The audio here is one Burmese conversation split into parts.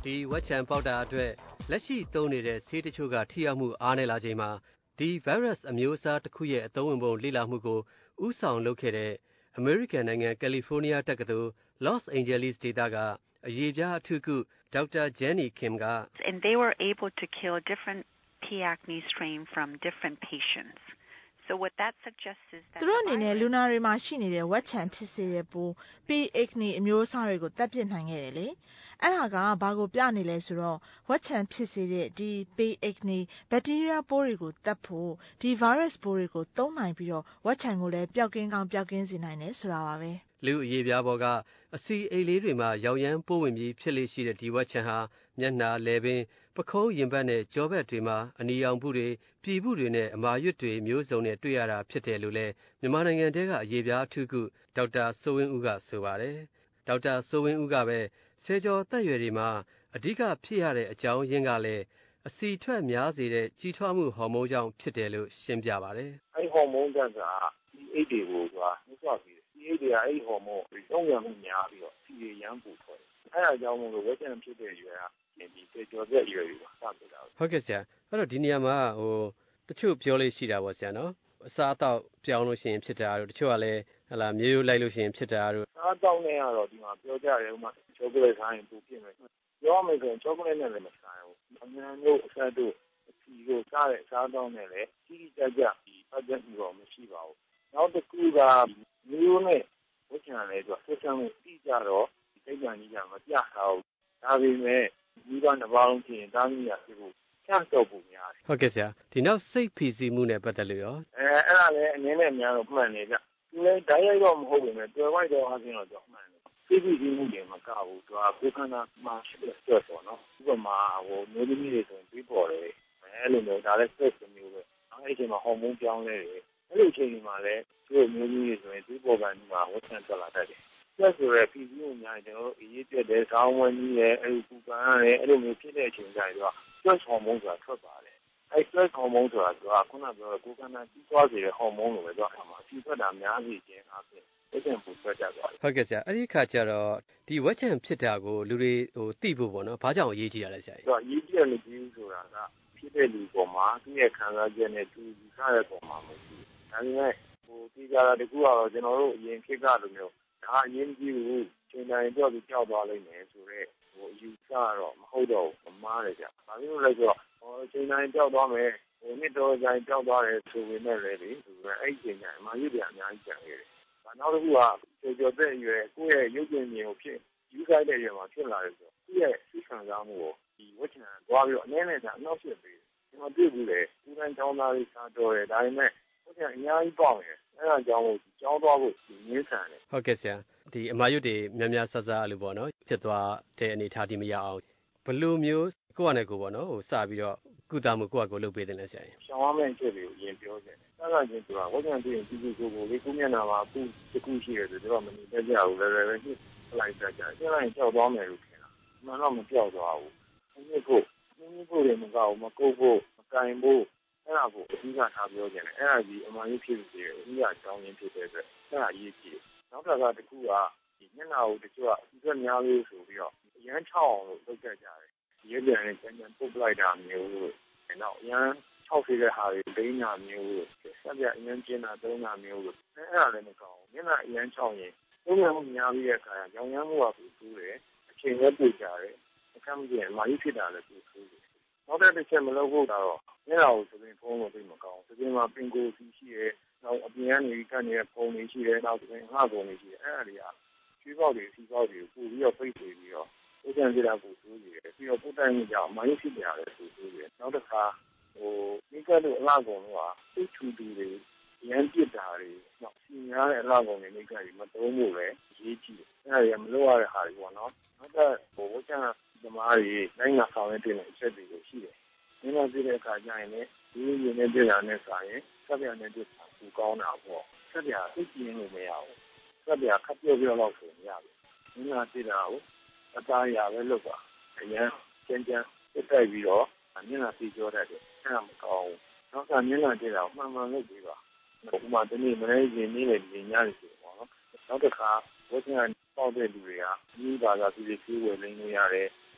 ဒီဝက်ချံပေါက်တာအတွက်လက်ရှိသုံးနေတဲ့ဆေးတချို့ကထိရောက်မှုအားနည်းလာချိန်မှာဒီ virus အမျိုးအစားတစ်ခုရဲ့အသုံးဝင်ပုံလေ့လာမှုကိုဥဆောင်လုပ်ခဲ့တဲ့အမေရိကန်နိုင်ငံကယ်လီဖိုးနီးယားတက္ကသိုလ် Los Angeles ဒေသကအရေးပြားအထူးကုဒေါက်တာ Jenny Kim က And they were able to kill different P. acnes strain from different patients. So what that suggests is that သူတို့အနေနဲ့လူနာတွေမှာရှိနေတဲ့ဝက်ချံဖြစ်စေတဲ့ပိုး P. acnes အမျိုးအစားတွေကိုတပ်ပစ်နိုင်ခဲ့တယ်လေ။အဲ့ဒါကဘာကိုပြနေလဲဆိုတော့ဝက်ချံဖြစ်စေတဲ့ဒီ P. acnes ဘက်တီးရီးယားပိုးတွေကိုတပ်ဖို့ဒီ virus ပိုးတွေကိုသုံးနိုင်ပြီးတော့ဝက်ချံကိုလည်းပျောက်ကင်းကောင်းပျောက်ကင်းစေနိုင်တယ်ဆိုတာပါပဲ။လူအရေးပြားပေါ်ကအစီအိတ်လေးတွေမှာရောင်ရမ်းပိုးဝင်ပြီးဖြစ်လေရှိတဲ့ဒီဝက်ချံဟာမျက်နှာလည်ပင်ပခုံးရင်ဘတ်နဲ့ကြောဘက်တွေမှာအနီရောင်ဘူးတွေပြည်ဘူးတွေနဲ့အမာရွတ်တွေမျိုးစုံနဲ့တွေ့ရတာဖြစ်တယ်လို့လည်းမြန်မာနိုင်ငံတဲကအရေးပြားအထူးကုဒေါက်တာစိုးဝင်းဦးကဆိုပါတယ်။ဒေါက်တာစိုးဝင်းဦးကပဲဆယ်ကျော်သက်ရွယ်တွေမှာအဓိကဖြစ်ရတဲ့အကြောင်းရင်းကလည်းအစီထွက်များစေတဲ့ကြီးထွားမှုဟော်မုန်းကြောင့်ဖြစ်တယ်လို့ရှင်းပြပါတယ်။အဲဒီဟော်မုန်းကဒီအိတ်တွေကိုနှိုးဆွပြီးဒီအိတ်တွေကအဲဒီဟော်မုန်းကိုတုံ့ပြန်မှုများပြီးတော့စီရမ်းပူထွက်တယ်။အဲဒါကြောင့်မို့လို့ဝက်ချံဖြစ်တဲ့ရွယ်ကဒီဆယ်ကျော်သက်ရွယ်တွေပါစဖြစ်တာ။ဟုတ်ကဲ့ဆရာ။အဲ့တော့ဒီနေရာမှာတချို့ပြောလို့ရှိတာပေါ့ဆရာနော်။အစားအသောက်ပြောင်းလို့ရှိရင်ဖြစ်တာတို့တချို့ကလည်းမျိုးရိုးလိုက်လို့ရှိရင်ဖြစ်တာတို့အစားအသောက်နဲ့ကတော့ဒီမှာပြောကြတယ်ဥမာချောကလက်စားရင်ပူဖြစ်မယ်။ပြောမယ်ဆိုရင်ချောကလက်နဲ့လည်းမစားဘူး။အမြန်တို့အဆက်တို့အစီတို့စားတဲ့အစားအသောက်နဲ့လည်းကြီးကြကြပတ်သက်မှုတော့မရှိပါဘူး။နောက်တစ်ခုကမျိုးနဲ့ဝက်ချံလည်းဆက်ဆံမှုပြီးကြတော့စိတ်ကြံကြီးကမပြထားဘူး။ဒါပေမဲ့ဒီကနှစ်ပါးလုံးဖြစ်ရင်တားမြစ်ရဖြစ်ဖို့ချတော့ပုံများတယ်ဟုတ်ကဲ့ဆရာဒီနောက်စိတ်ဖိစီးမှုနဲ့ပတ်သက်လို့ရောအဲ့ဒါလည်းအနည်းနဲ့များတော့မှန်နေကြသူလည်းဓာတ်ရိုက်တော့မဟုတ်ဘူးနဲ့တွယ်ဝိုက်တော့အချင်းတော့မှန်တယ်စိတ်ဖိစီးမှုတွေမကဘူးသူကကိုယ်ခန္ဓာမှာရှိတဲ့ stress ပေါ့နော်ဥပမာမျိုးသမီးတွေဆိုရင်ပြီးပေါ်တယ်အဲ့လိုမျိုးဒါလည်း stress မျိုးပဲအဲ့ဒီအချိန်မှာဟော်မုန်းပြောင်းလဲတယ်အဲ့ဒီအချိန်မှာလည်းသူ့မျိုးသမီးတွေဆိုရင်ပြီးပေါ်ကနေမှာဝတ်ဆန့်ထွက်လာတတ်တယ်ဆက်ဆိုရဖိစီးမှုများကျွန်တော်တို့အေးပြတ်တဲ့ခေါင်းဝန်းကြီးရဲ့အဲ့ဒီပူပန်ရတယ်အဲ့လိုမျိုးဖြစ်တဲ့အချိန်ကျရင်stress ဟော်မုန်းဆိုတာထွက်ပါတယ်အဲ့ stress ဟော်မုန်းဆိုတာကခုနပြောတဲ့ကိုယ်ခန္ဓာကြီးသွားစေတဲ့ဟော်မုန်းလိုပဲတော့အမှအဖြစ်ထွက်တာများစီခြင်းအပြင်ဝက်ချံပူထွက်ကြသွားတယ်ဟုတ်ကဲ့ဆရာအဲ့ဒီခါကျတော့ဒီဝက်ချံဖြစ်တာကိုလူတွေသိဖို့ပေါ့နော်ဘာကြောင့်အရေးကြီးရလဲဆရာကြီးအရေးကြီးတယ်လို့ပြောဆိုတာကဖြစ်တဲ့လူပေါ်မှာသူ့ရဲ့ခံစားချက်နဲ့သူယူဆတဲ့ပုံမှာမရှိဘူးဒါပေမဲ့ဒီကြတာတကူကတော့ကျွန်တော်တို့အရင်ခေတ်ကလိုမျိုးဒါအရင်ကြီးကိုချိန်တိုင်းကြောက်ပြီးကြောက်သွားလိမ့်မယ်ဆိုတော့ယူဆတော့မဟုတ်တော့ဘူးမှားတယ်ကြာဘာလို့လဲဆိုတော့ချိန်တိုင်းကြောက်သွားမယ်နှစ်တော်တိုင်းကြောက်သွားတယ်ဆိုပေမဲ့လည်းဒီအဲ့ဒီချိန်တိုင်းအမှန်ကြီးတွေအများကြီးကြံခဲ့တယ်နောက်တစ်ခုကကြော်တဲ့ရွယ်ကိုယ့်ရဲ့ရုပ်ရှင်မြင်ကိုဖြစ်ယူဆိုင်တဲ့ရွယ်မှာဖြစ်လာတယ်ဆိုတော့သူ့ရဲ့စိတ်ခံစားမှုကိုဒီဝက်ချံသွားပြီးတော့အနည်းနဲ့အနောက်ဖြစ်ပြီးကျွန်တော်တွေ့ဘူးလေသူတိုင်းကျောင်းသားတွေစားတော်တယ်ဒါပေမဲ့ဝက်ချံအများကြီးပေါက်နေတယ်အဲ့ဒါကြောင့်ကျောင်းသွားဖို့ငင်းဆန်တယ်ဟုတ်ကဲ့ဆရာဒီအမာရွတ်တွေများများဆဆလို့ပေါ့နော်ဖြစ်သွားတဲ့အနေထားဒီမရအောင်ဘယ်လိုမျိုးကိုယ့်အနေကိုပေါ့နော်စပြီးတော့ကုသမှုကိုယ့်အကိုလုပ်ပေးတယ်လဲဆရာကြီးရှောင်းရမယ့်အချက်တွေကိုအရင်ပြောခဲ့တယ်စကားချင်းဆိုတာဝက်ချံတွေ့ရင်ဒီလိုကိုလေးကိုမျက်နှာမှာအခုတစ်ခုရှိတယ်ဆိုတော့မနေတတ်ကြဘူးလည်းပဲဖြစ်လိုက်တတ်ကြတယ်လိုက်ကြောက်သွားမယ်လို့ထင်တာမှန်တော့မကြောက်သွားဘူးနှစ်ကိုလည်းမကောက်ဘူးမကုတ်ဖို့မကင်ဖို့အဲ့ဒါကိုအဓိကထားပြောကြတယ်အဲ့ဒါကြီးအမှန်ကြီးဖြစ်စေအဓိကအကြောင်းရင်းဖြစ်တဲ့အတွက်အဲ့ဒါအရေးကြီးတယ်နောက်တစ်ခါတစ်ခုကဒီမျက်နှာကိုတချို့ကဒီကများလေးဆိုပြီးတော့ရမ်းချောက်အောင်လို့လုပ်ကြတယ်ရဲပြန်နဲ့ကျန်ပုတ်လိုက်တာမျိုးလို့နောက်ရမ်း60တဲ့ဟာတွေဒိန်းတာမျိုးလို့ဆက်ပြအရင်ကျင်းတာသုံးတာမျိုးလို့အဲ့ဒါလည်းမကောင်းဘူးမျက်နှာအရင်ချောက်ရင်သုံးရမှုများပြီးတဲ့အခါရောင်ရမ်းမှုကပူဆိုးတယ်အချိန်လည်းပူကြတယ်အခမ်းမကျရင်မာကြီးဖြစ်တာလည်းပူဆိုးတယ်နောက်တစ်ချက်မလုပ်ဖို့တော့မျက်နှာကိုသပင်ဖုံးလို့သိမကောင်းဘူးသပင်မှာပင်ကိုယ်စီရှိတယ်နောက်အပြင်ကနေကနေတဲ့ပုံတွေရှိတယ်နောက်သပင်ငှပုံတွေရှိတယ်အဲ့ဒါတွေကကျွေးပေါက်တွေစီးပေါက်တွေပူပြီးတော့ပိတ်နေပြီးတော့ဥက္ကဋ္ဌပြည်တာပူဆိုးနေတယ်ပြီးတော့ပုတ်တိုင်မှုကြောင့်မာကြီးဖြစ်ကြတယ်ပူဆိုးတယ်နောက်တစ်ခါမိကတို့အလားကုန်တော့စိတ်ထူတူတွေရမ်းပြစ်တာတွေနောက်စီများတဲ့အလားကုန်တွေမိကတွေမသုံးဖို့လည်းရေးကြည့်တယ်အဲ့ဒါတွေကမလုပ်ရတဲ့ဟာတွေပေါ့နော်နောက်တော့ဝချမ်းသမားတွေနိုင်ငံဆောင်ရတဲ့အချက်တွေရှိတယ်။ဒီမှာပြတဲ့အခါကျရင်လည်းဒီရင်းနဲ့ပြည်တာနဲ့ဆိုင်ရင်ဆက်ပြနဲ့တွေ့တာပူကောင်းတာပေါ့။ဆက်ပြသိကျင်းလို့မရဘူး။ဆက်ပြခပ်ပြောလောက်ဆိုရပြီ။ဒီမှာပြည်တာကိုအသားရပဲလုပ်ပါ။အရင်ကျန်းတိုက်ပြီးတော့မျက်နှာပြေပြောတတ်တယ်။အဲ့ဒါမကောင်းဘူး။နောက်ကမျက်နှာပြည်တာကိုမှန်လုပ်ပြီးပါ။ဥပမာဒီနေ့မနေ့ကနေ့လေညနေဆိုပေါ့နော်။နောက်တစ်ခါဝချမ်းပေါက်တဲ့လူတွေကဒီဘာသာသူတွေပြေးဝယ်နေရတယ်။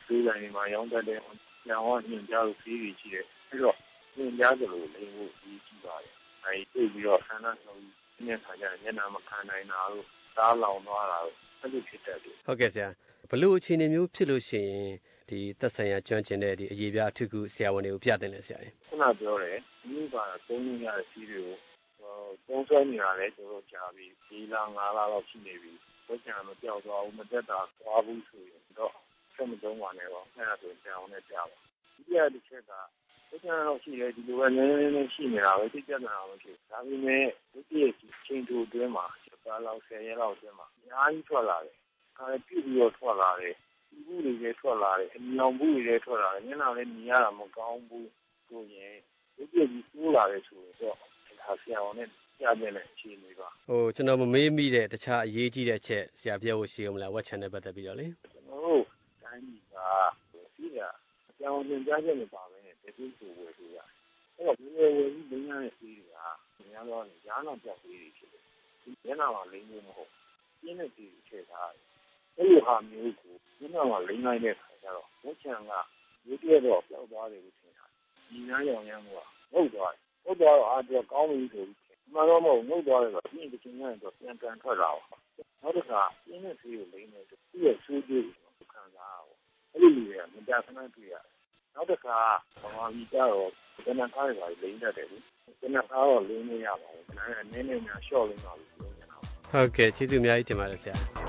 ဆေးဆိုင်တွေမှာရောင်းတတ်တဲ့ညောင်ဝညင်ကြားလို့ဆေးတွေရှိတယ်အဲ့တော့ညင်ကြားသလိုလိမ့်ဖို့ကြီးကြည့်ပါတယ်အဲဒီတွေ့ပြီးတော့ဆန္ဒဆုံးညခါကျညနာမခံနိုင်တာလို့သားလောင်သွားတာလို့အဲ့လိုဖြစ်တတ်တယ်ဟုတ်ကဲ့ဆရာဘလို့အခြေအနေမျိုးဖြစ်လို့ရှိရင်ဒီသက်ဆိုင်ရာကျွမ်းကျင်တဲ့ဒီအရေးပြအထုခုဆရာဝန်တွေကိုပြတင်လဲဆရာကြီးခုနပြောတယ်ဒီကသုံးရတဲ့စီးတွေကိုသုံးဆွဲနေတာလဲကျွန်တော်ကြာပြီ4လ5လလောက်ရှိနေပြီဘယ်ချာမပြောက်သွားဘူးမတက်တာသွားဘူးဆိုရင်တော့ဆက်မသုံးပါနဲ့ပေါ့အဲ့ဒါဆိုကြောင်နဲ့ပြပါဒီပြတစ်ချက်ကဘယ်ချာတော့ရှိတယ်ဒီလိုပဲနည်းနည်းရှိနေတာပဲသိကြတာမရှိဒါပေမဲ့ဒီပြည့်ချင်းတူအတွင်းမှာပါလောက်10ရက်လောက်အတွင်းမှာအများကြီးထွက်လာတယ်အဲပြည့်ပြီးတော့ထွက်လာတယ်ဒီဘူးတွေလည်းထွက်လာတယ်အမြောင်ဘူးတွေလည်းထွက်လာတယ်မျက်နှာလည်းမြင်ရတာမကောင်းဘူးဆိုရင်ဒီပြည့်ကြီးတိုးလာတယ်ဆိုတော့ဒါဆရာဝန်နဲ့ကြားတဲ့အခြေအနေပါကျွန်တော်မမေးမိတဲ့တခြားအရေးကြီးတဲ့ချက်ဆရာပြောဖို့ရှိအောင်မလားဝက်ချန်နဲ့ပတ်သက်ပြီးတော့လေကျွန်တော်တို့တိုင်းပြည်ကဒီကအကြောင်းသင်ကြားချက်နဲ့ပါမယ်တတိဆိုဝယ်လို့ရတယ်အဲ့တော့ဒီဝယ်ပြီးလင်းရတဲ့စီးတွေကများတော့ညာနာပြောက်ပြီးဖြစ်တယ်ဒီညနာမှာလိမ့်လို့မဟုတ်ပြင်းတဲ့စီးတွေထည့်ထားတယ်အဲ့လိုဟာမျိုးကိုညနာမှာလိမ့်လိုက်တဲ့ခါကျတော့ဝက်ချန်ကဒီပြည့်တော့ပြောက်သွားတယ်လို့ထင်တာဒီနားရောင်ရမ်းကဟုတ်သွားတယ်ဟုတ်သွားတော့အားတော့ကောင်းပြီဆိုပြီးမှန်တော့မဟုတ်ငုတ်သွားတယ်ဆိုပြီးဒီချိန်ကတော့ပြန်ကန်ထွက်လာအောင်နောက်တစ်ခါပြင်းတဲ့ဆေးကိုလိမ့်နေဆိုသူ့ရဲ့ဆူးကြည့်ကိုခံစားအောင်အဲ့ဒီလူတွေကမကြာခဏတွေ့ရတယ်နောက်တစ်ခါဘာမှမကြတော့ကျန်တဲ့ကားတွေပါလိမ့်တတ်တယ်လေကျန်တဲ့ကားတော့လိမ့်နေရပါဘူးဒါနဲ့နည်းနည်းများရှော့လိမ့်ပါလို့ပြောနေတာဟုတ်ကဲ့ကျေးဇူးအများကြီးတင်ပါတယ်ဆရာ